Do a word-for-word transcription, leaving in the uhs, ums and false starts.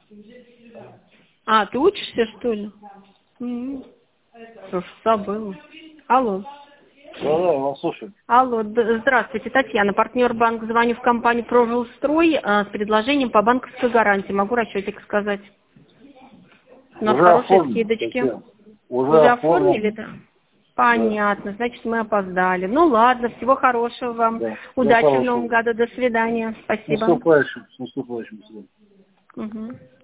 А, ты учишься, что ли? М-м. Слушай, забыла. Алло. Да, да, я вас слушаю. Алло, д- здравствуйте, Татьяна, партнер банка, звоню в компанию «Прожилстрой» а, с предложением по банковской гарантии. Могу расчетик сказать? У нас Уже хорошие оформлен, скидочки. Татьяна. Уже Уже оформили, оформлен. да? Да, Понятно, значит, мы опоздали. Ну ладно, всего хорошего вам. да. Всего Удачи в новом хорошего. году, до свидания. С Спасибо. наступающим, с наступающим. До свидания. Угу.